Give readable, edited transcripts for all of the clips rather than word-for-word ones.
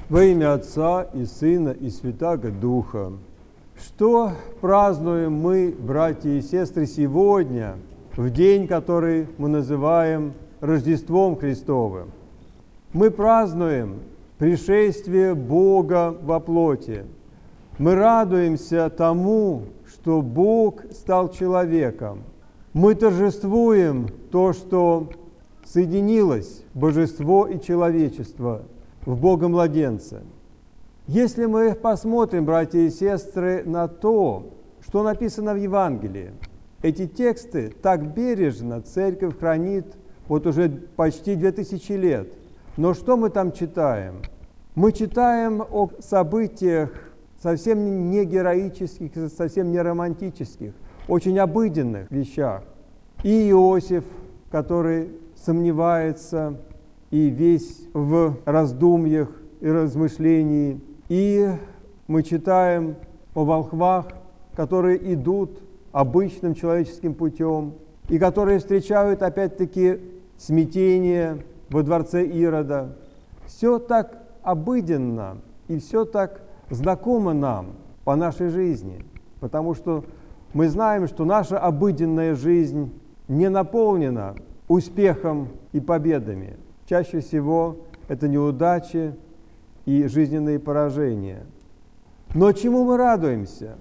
Во имя Отца и Сына и Святаго Духа. Что празднуем мы, братья и сестры, сегодня, в день, который мы называем Рождеством Христовым? Мы празднуем пришествие Бога во плоти. Мы радуемся тому, что Бог стал человеком. Мы торжествуем то, что соединилось божество и человечество в Бога-младенца. Если мы посмотрим, братья и сестры, на то, что написано в Евангелии, эти тексты так бережно Церковь хранит вот уже почти 2000 лет. Но что мы там читаем? Мы читаем о событиях совсем не героических, совсем не романтических, очень обыденных вещах. И Иосиф, который сомневается и весь в раздумьях и размышлении. И мы читаем о волхвах, которые идут обычным человеческим путем, и которые встречают опять-таки смятение во дворце Ирода. Все так обыденно и все так знакомо нам по нашей жизни, потому что мы знаем, что наша обыденная жизнь не наполнена успехом и победами. Чаще всего это неудачи и жизненные поражения. Но чему мы радуемся?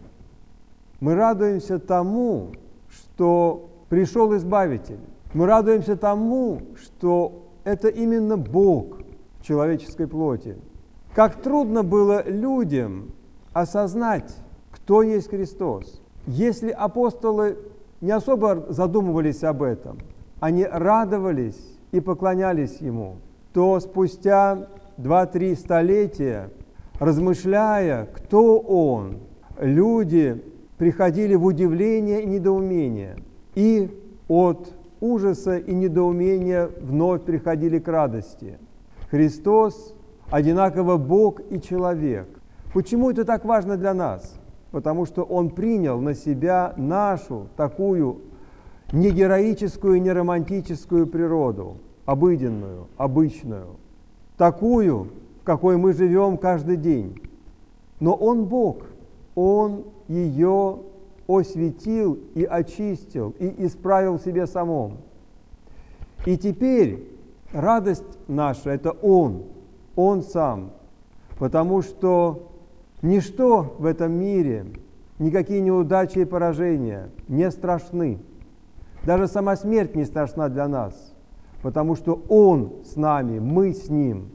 Мы радуемся тому, что пришел Избавитель. Мы радуемся тому, что это именно Бог в человеческой плоти. Как трудно было людям осознать, кто есть Христос. Если апостолы не особо задумывались об этом, они радовались и поклонялись Ему, то спустя 2-3 столетия, размышляя, кто Он, люди приходили в удивление и недоумение, и от ужаса и недоумения вновь приходили к радости. Христос одинаково Бог и человек. Почему это так важно для нас? Потому что Он принял на себя нашу такую не героическую, не романтическую природу, обыденную, обычную, такую, в какой мы живем каждый день. Но Он Бог, Он ее осветил и очистил, и исправил в себе самом. И теперь радость наша – это Он сам, потому что ничто в этом мире, никакие неудачи и поражения не страшны. Даже сама смерть не страшна для нас, потому что Он с нами, мы с Ним.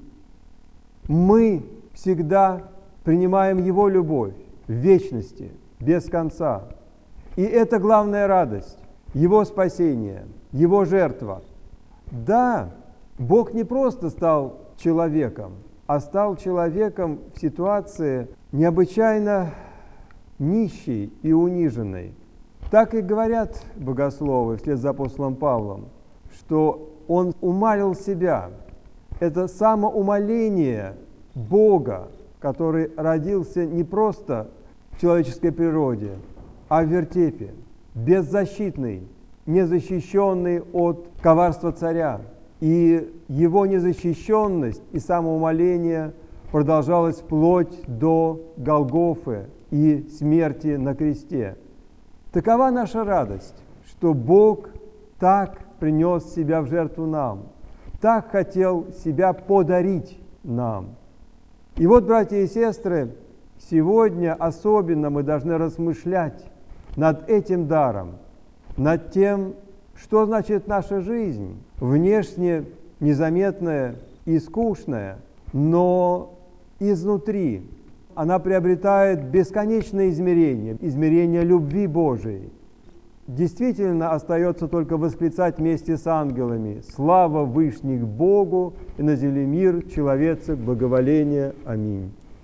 Мы всегда принимаем Его любовь в вечности, без конца. И это главная радость, Его спасение, Его жертва. Да, Бог не просто стал человеком, а стал человеком в ситуации необычайно нищей и униженной. Так и говорят богословы вслед за апостолом Павлом, что он умалил себя. Это самоумаление Бога, который родился не просто в человеческой природе, а в вертепе, беззащитный, незащищенный от коварства царя. И его незащищенность и самоумоление продолжалось вплоть до Голгофы и смерти на кресте. Такова наша радость, что Бог так принес себя в жертву нам, так хотел себя подарить нам. И вот, братья и сестры, сегодня особенно мы должны размышлять над этим даром, над тем, что значит наша жизнь, внешне незаметная и скучная, но изнутри она приобретает бесконечное измерение, измерение любви Божией. Действительно остается только восклицать вместе с ангелами: «Слава вышних Богу, и на земле мир, человецек, благоволение. Аминь».